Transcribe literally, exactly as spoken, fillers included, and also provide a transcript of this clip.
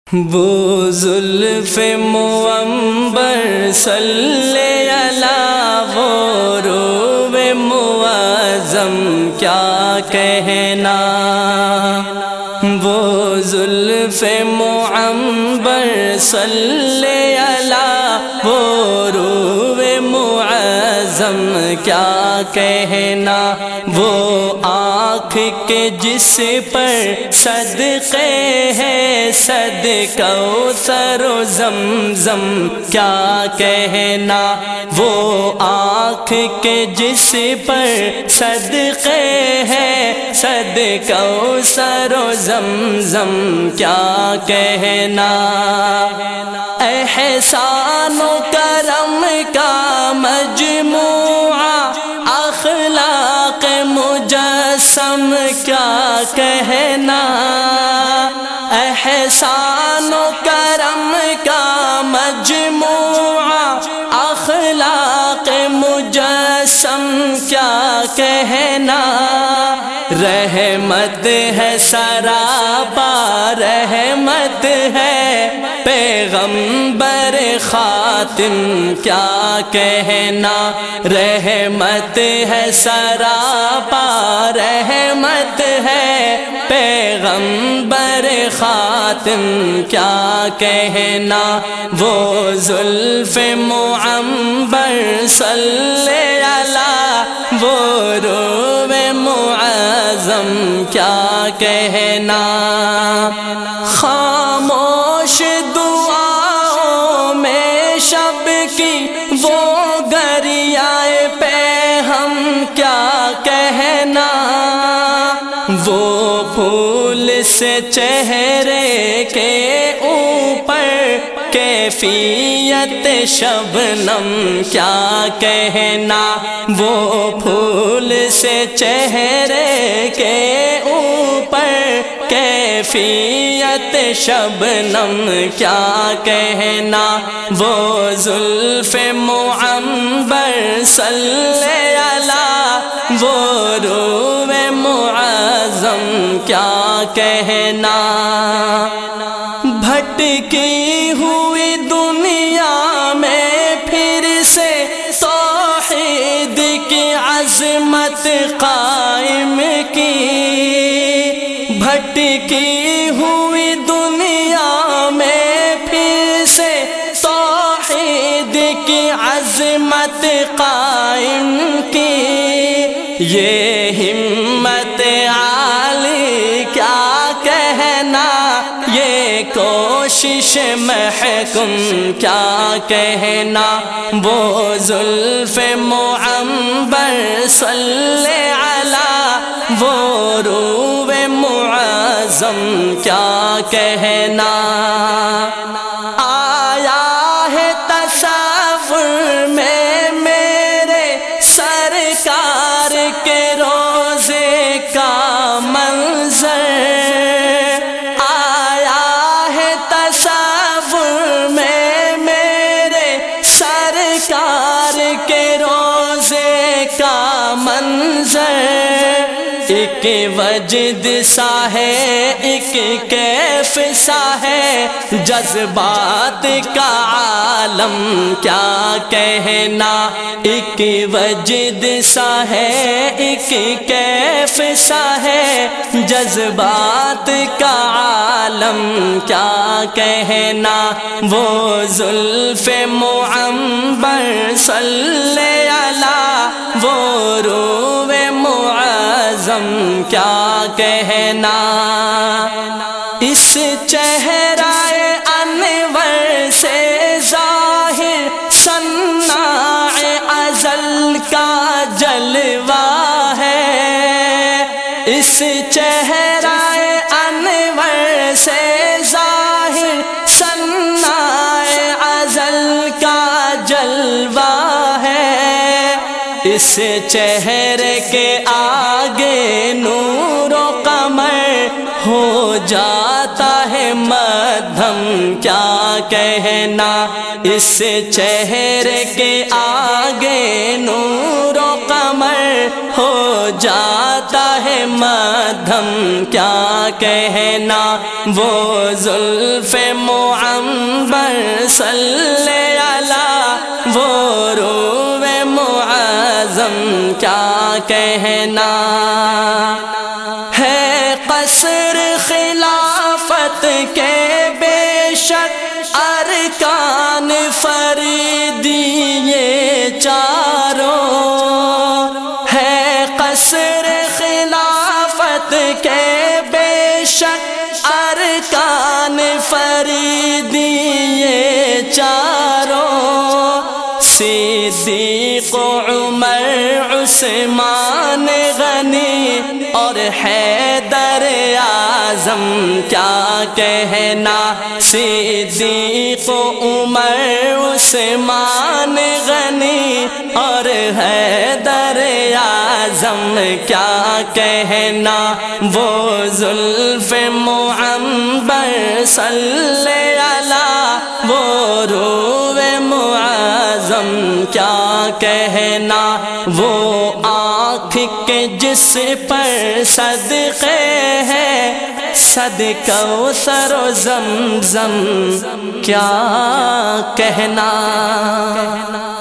وہ زلف معنبر صلی علی وہ روب معظم کیا کہنا، وہ زلف معنبر صلی علی وہ روب معظم کیا کہنا، وہ آنکھ کے جس پر صدقے ہے صد کوثر و زمزم کیا کہنا، وہ آنکھ کے جس پر صدقے ہے صد کوثر و زمزم کیا کہنا، احسان و کرم کا مجموعہ اخلاق مجسم کیا کہنا، احسان و کرم کا مجموعہ اخلاق مجسم کیا کہنا، رحمت ہے سراپا رحمت ہے پیغمبر خاتم کیا کہنا، رحمت ہے سراپا رحمت ہے پیغمبر خاتم کیا کہنا، وہ زلف معنبر صلی علی وہ روب معظم کیا کہنا، خاموش دعاؤں میں شب کی وہ گریائے پہ ہم کیا کہنا، وہ پھول سے چہرے کے اوپر کیفیت شبنم کیا کہنا، وہ پھول سے چہرے کے اوپر کیفیت شبنم کیا کہنا، وہ زلف معنبر صلی علی وہ روب معظم کیا کہنا، بھٹکی ہوئی دنیا میں پھر سے توحید کی عظمت قائم کی، بھٹکی ہوئی دنیا میں پھر سے توحید کی عظمت قائم کی، یہ ہمت عالی کیا کہنا، یہ کوشش محکم کیا کہنا، وہ زلف معنبر صلی علی وہ روب معظم کیا کہنا، آیا ہے تصور میں میرے سرکار کے روزے کا منظر، آیا ہے تصور میں میرے سرکار کے روزے کا منظر، ایک وجد سا ہے ایک کیف سا ہے جذبات کا عالم کیا کہنا، ایک وجد سا ہے ایک کیف سا ہے جذبات کا عالم کیا کہنا، وہ زلف معنبر صلی علی وہ روب معظم کیا کہنا، اس چہرہ انور سے ظاہر صناع ازل کا جلوہ ہے، اس چہرہ انور سے ظاہر صناع ازل کا جلوہ ہے، اس چہرے کے آگے نور و قمر ہو جاتا ہے مدھم کیا کہنا، اس چہرے کے آگے نور و قمر ہو جاتا ہے مدھم معظم کیا کہنا، وہ زلف معنبر صلی علی، وہ روح معظم کیا کہنا، ہے قصر خلافت کے بے شک ارکان فریدی یہ چاروں، ہے قصر خلافت کے بے شک ارکان فریدی یہ چاروں، صدیق عمر عثمان غنی اور حیدر اعظم کیا کہنا، صدیق عمر عثمان غنی اور حیدر اعظم کیا کہنا، وہ زلف معنبر صلی علی، وہ روح معظم کیا کہنا، وہ آنکھ کے جس پر صدقے ہے صدقہ کوثر و زمزم کیا کہنا۔